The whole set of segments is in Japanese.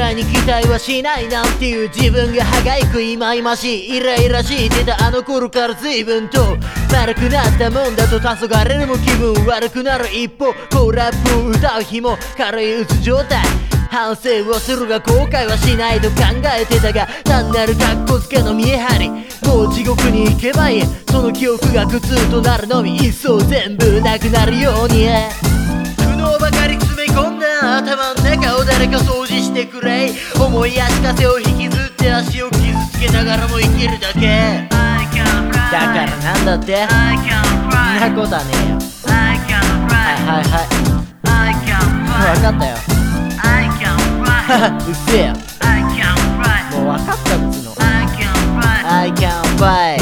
対に期待はしないなんていう自分が歯がゆく忌々しいイライラしてたあの頃から随分と丸くなったもんだと黄昏れるも気分悪くなる一方こうラップを歌う日も軽いうつ状態反省をするが後悔はしないと考えてたが単なる格好つけの見え張りもう地獄に行けばいいその記憶が苦痛となるのみ一層全部なくなるように苦悩ばかり詰め込んだ頭の中を誰か掃除してくれ思いやしかせを引きずって足を傷つけながらも生きるだけだからなんだってそんなことはねえよはい分かったようっせえよもう分かったっつの I can fly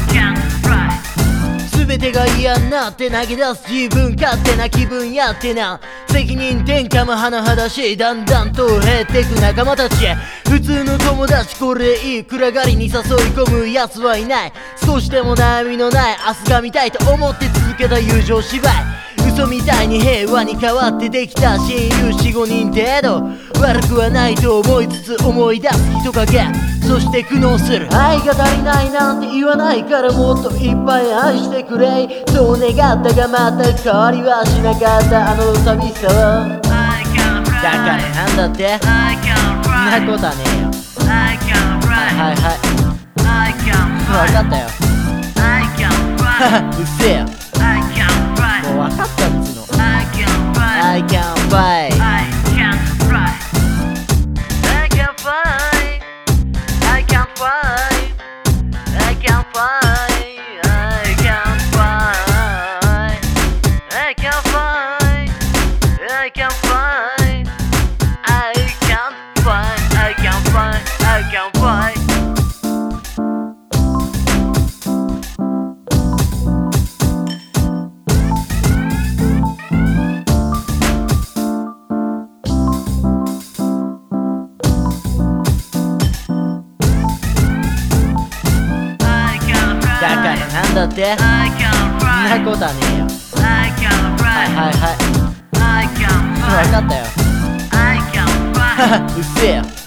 全てが嫌になって投げ出す自分勝手な気分やってな責任転嫁も甚だしいだんだんと減ってく仲間たち普通の友達これでいい暗がりに誘い込む奴はいない少しでも悩みのない明日が見たいと思って続けた友情芝居嘘みたいに平和に変わってできた親友 4,5 人程度悪くはないと思いつつ思い出す人影そして苦悩する愛が足りないなんて言わないからもっといっぱい愛してくれそう願ったがまた変わりはしなかったあの寂しさはだからなんだってそんなことはねえよはい分かったようっせえよもう分かったっつの I can fly I can fly I can fly I can fly I can fly I can fly I can fly I can fly I can fly I can fly I can flyだからなんだってそんなことはねえよはい分かったようっせえよ